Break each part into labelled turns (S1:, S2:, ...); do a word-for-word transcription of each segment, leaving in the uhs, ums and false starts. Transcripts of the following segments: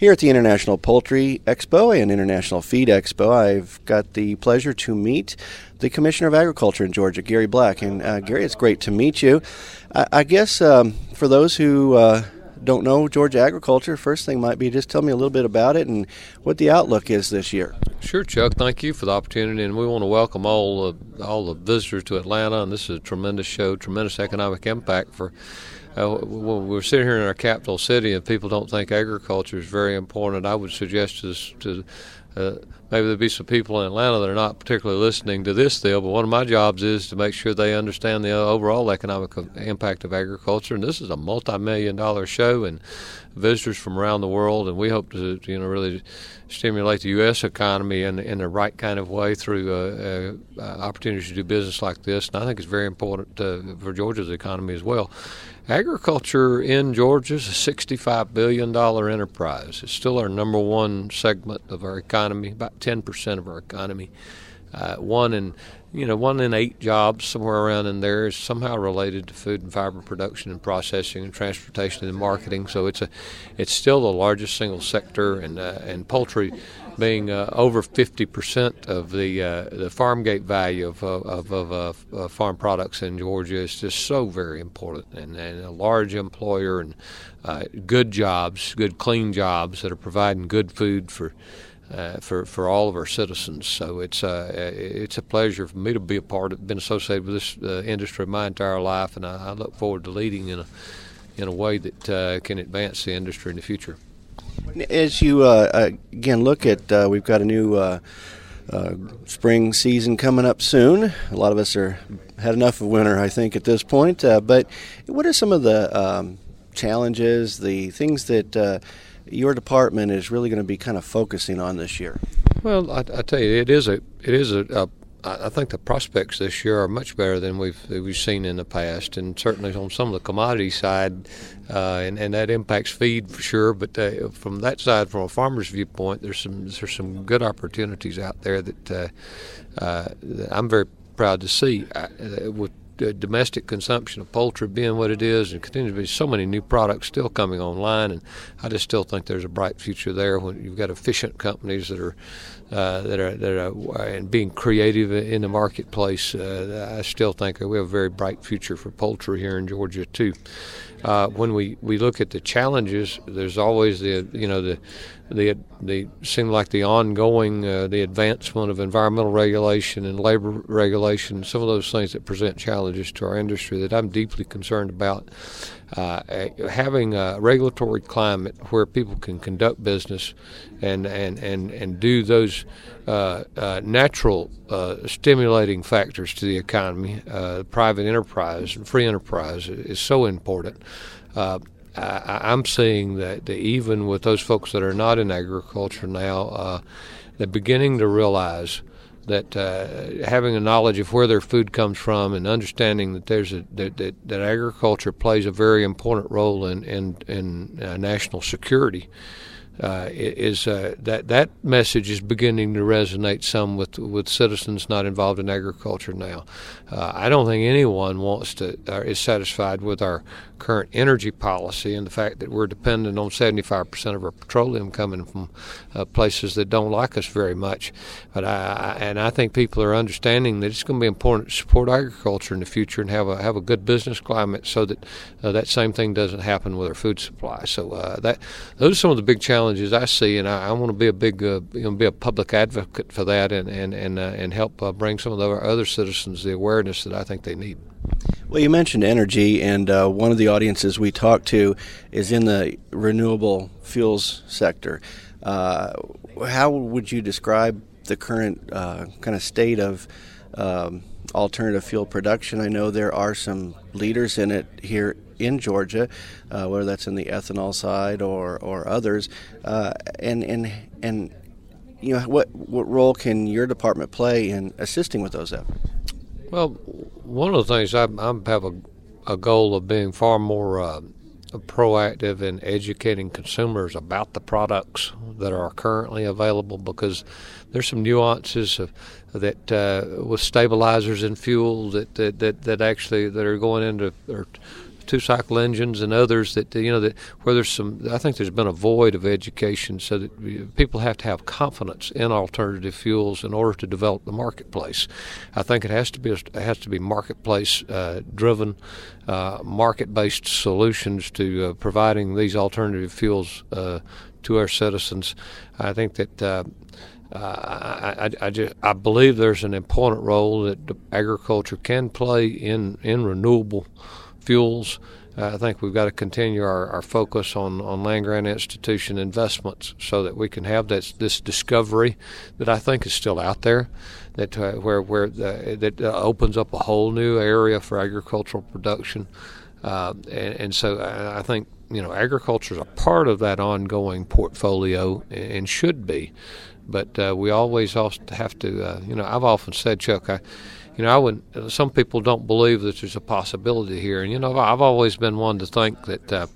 S1: Here at the International Poultry Expo and International Feed Expo, I've got the pleasure to meet the Commissioner of Agriculture in Georgia, Gary Black. And uh, Gary, it's great to meet you. I, I guess um, for those who uh, don't know Georgia agriculture, first thing might be just tell me a little bit about it and what the outlook is this year.
S2: Sure, Chuck. Thank you for the opportunity, and we want to welcome all uh, all the visitors to Atlanta. And this is a tremendous show, tremendous economic impact for. Uh, when we're sitting here in our capital city and people don't think agriculture is very important, I would suggest to, to uh, maybe there'll be some people in Atlanta that are not particularly listening to this deal, but one of my jobs is to make sure they understand the overall economic impact of agriculture. And this is a multi-million dollar show and visitors from around the world, and we hope to you know really stimulate the U S economy in, in the right kind of way through uh, uh, opportunities to do business like this. And I think it's very important uh, for Georgia's economy as well. Agriculture in Georgia is a sixty-five billion dollars enterprise. It's still our number one segment of our economy, about ten percent of our economy. Uh, one in, you know, one in eight jobs somewhere around in there is somehow related to food and fiber production and processing and transportation and marketing. So it's a, it's still the largest single sector, and uh, and poultry being uh, over fifty percent of the uh, the farm gate value of of, of uh, uh, farm products in Georgia is just so very important, and, and a large employer and uh, good jobs, good clean jobs that are providing good food for. Uh, for for all of our citizens. So it's uh, it's a pleasure for me to be a part of, been associated with this uh, industry my entire life, and I, I look forward to leading in a in a way that uh, can advance the industry in the future.
S1: As you uh, again look at, uh, we've got a new uh, uh, spring season coming up soon. A lot of us are had enough of winter, I think, at this point. Uh, but what are some of the um, challenges, the things that uh, your department is really going to be kind of focusing on this year?
S2: Well, I, I tell you, it is a, it is a, a. I think the prospects this year are much better than we've we've seen in the past, and certainly on some of the commodity side, uh, and and that impacts feed for sure. But uh, from that side, from a farmer's viewpoint, there's some there's some good opportunities out there that, uh, uh, that I'm very proud to see. I, with Uh, domestic consumption of poultry being what it is, and continue to be so many new products still coming online, and I just still think there's a bright future there when you've got efficient companies that are uh, that are that are and being creative in the marketplace. Uh, I still think we have a very bright future for poultry here in Georgia too. Uh, when we, we look at the challenges, there's always the you know the the the seem like the ongoing uh, the advancement of environmental regulation and labor regulation, some of those things that present challenges to our industry that I'm deeply concerned about. Uh, having a regulatory climate where people can conduct business and and, and, and do those uh, uh, natural uh, stimulating factors to the economy, uh, private enterprise and free enterprise is so important. Uh, I, I'm seeing that, that even with those folks that are not in agriculture now, uh, they're beginning to realize that uh, having a knowledge of where their food comes from and understanding that there's a that, that, that agriculture plays a very important role in in, in uh, national security uh, is uh, that that message is beginning to resonate some with with citizens not involved in agriculture now. Uh, I don't think anyone wants to uh, is satisfied with our current energy policy and the fact that we're dependent on seventy-five percent of our petroleum coming from uh, places that don't like us very much. But I, and I think people are understanding that it's going to be important to support agriculture in the future and have a have a good business climate so that uh, that same thing doesn't happen with our food supply. So uh, that those are some of the big challenges I see, and I, I want to be a big uh, you know, be a public advocate for that and and and, uh, and help uh, bring some of the other citizens the awareness that I think they need.
S1: Well, you mentioned energy, and uh, one of the audiences we talked to is in the renewable fuels sector. Uh, how would you describe the current uh, kind of state of um, alternative fuel production? I know there are some leaders in it here in Georgia, uh, whether that's in the ethanol side or, or others. Uh, and and and you know, what what role can your department play in assisting with those efforts?
S2: Well, one of the things I, I have a, a goal of being far more uh, proactive in educating consumers about the products that are currently available, because there's some nuances of, that uh, with stabilizers in fuel that, that that that actually that are going into or two-cycle engines and others that, you know, that where there's some, I think there's been a void of education, so that people have to have confidence in alternative fuels in order to develop the marketplace. I think it has to be it has to be marketplace uh, driven, uh, market-based solutions to uh, providing these alternative fuels uh, to our citizens. I think that uh, uh, I, I, I, just, I believe there's an important role that agriculture can play in, in renewable fuels. Uh, I think we've got to continue our, our focus on, on land-grant institution investments so that we can have this, this discovery that I think is still out there, that uh, where where the, that uh, opens up a whole new area for agricultural production. Uh, and, and so I, I think, you know, agriculture is a part of that ongoing portfolio and should be. But uh, we always also have to, uh, you know, I've often said, Chuck, I, you know, I would. Some people don't believe that there's a possibility here, and you know, I've always been one to think that. Uh,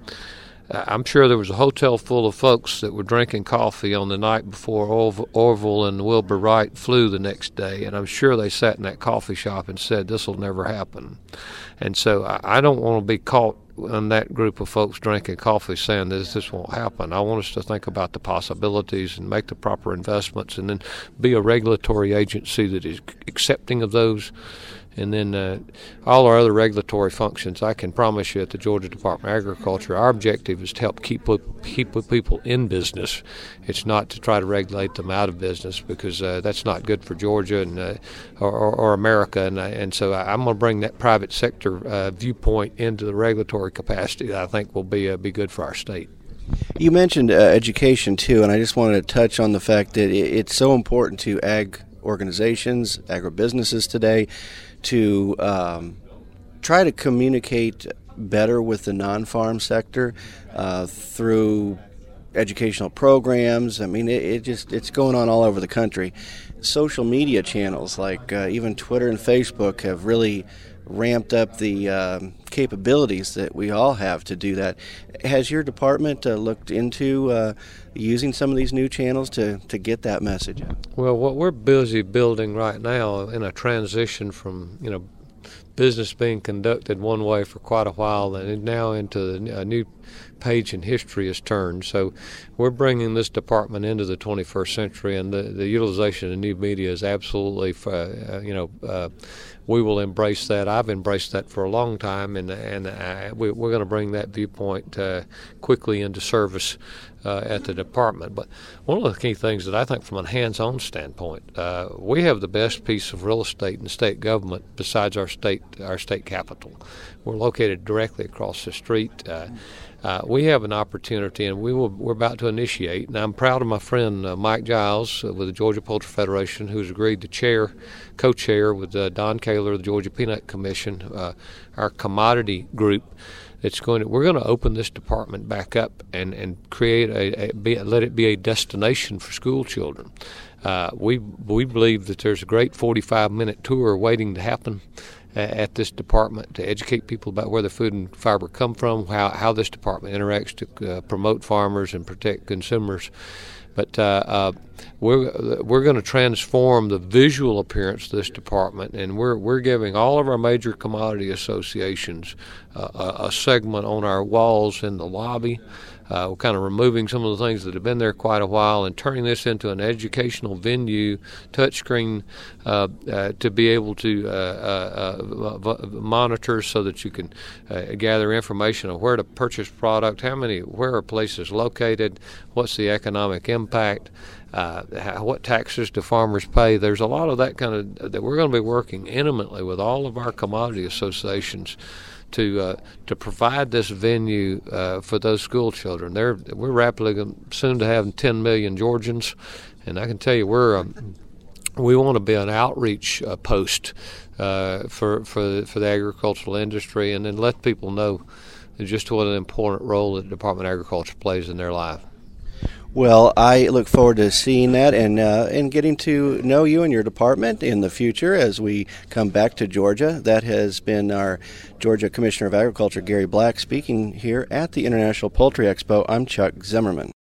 S2: I'm sure there was a hotel full of folks that were drinking coffee on the night before Orville and Wilbur Wright flew the next day, and I'm sure they sat in that coffee shop and said, "This will never happen." And so I, I don't want to be caught in that group of folks drinking coffee saying this this won't happen. I want us to think about the possibilities and make the proper investments, and then be a regulatory agency that is accepting of those. And then uh, all our other regulatory functions, I can promise you at the Georgia Department of Agriculture, our objective is to help keep keep people in business. It's not to try to regulate them out of business, because uh, that's not good for Georgia and uh, or, or America. And, and so I'm going to bring that private sector uh, viewpoint into the regulatory capacity that I think will be uh, be good for our state.
S1: You mentioned uh, education too, and I just wanted to touch on the fact that it's so important to ag organizations, agribusinesses today, to um, try to communicate better with the non-farm sector uh, through educational programs. I mean, it, it just it's going on all over the country. Social media channels like uh, even Twitter and Facebook have really ramped up the um, capabilities that we all have to do that. Has your department uh, looked into uh, using some of these new channels to, to get that message out?
S2: Well, what we're busy building right now in a transition from, you know, business being conducted one way for quite a while, and now into a new page in history has turned. So we're bringing this department into the twenty-first century, and the, the utilization of new media is absolutely, uh, you know, uh, we will embrace that. I've embraced that for a long time, and and I, we, we're going to bring that viewpoint uh, quickly into service uh, at the department. But one of the key things that I think from a hands-on standpoint, uh, we have the best piece of real estate in the state government besides our state our state capital. We're located directly across the street. Uh, Uh, we have an opportunity, and we will, we're about to initiate, and I'm proud of my friend uh, Mike Giles uh, with the Georgia Poultry Federation, who's agreed to chair, co-chair with uh, Don Kaler of the Georgia Peanut Commission, uh, our commodity group. It's going to, we're going to open this department back up and, and create a, a be, let it be a destination for school children. Uh, we we believe that there's a great forty-five minute tour waiting to happen at this department to educate people about where the food and fiber come from, how how this department interacts to uh, promote farmers and protect consumers. But uh, uh, we're we're going to transform the visual appearance of this department, and we're we're giving all of our major commodity associations uh, a, a segment on our walls in the lobby. Uh, we're kind of removing some of the things that have been there quite a while and turning this into an educational venue, touchscreen, uh, uh, to be able to uh, uh, uh, monitor so that you can uh, gather information on where to purchase product, how many, where are places located, what's the economic impact, uh, how, what taxes do farmers pay. There's a lot of that kind of, that we're going to be working intimately with all of our commodity associations to uh, to provide this venue uh, for those school children. They're, we're rapidly soon to have ten million Georgians, and I can tell you we're um, we want to be an outreach uh, post uh, for for for the agricultural industry, and then let people know just what an important role that the Department of Agriculture plays in their life.
S1: Well, I look forward to seeing that and uh, and getting to know you and your department in the future as we come back to Georgia. That has been our Georgia Commissioner of Agriculture, Gary Black, speaking here at the International Poultry Expo. I'm Chuck Zimmerman.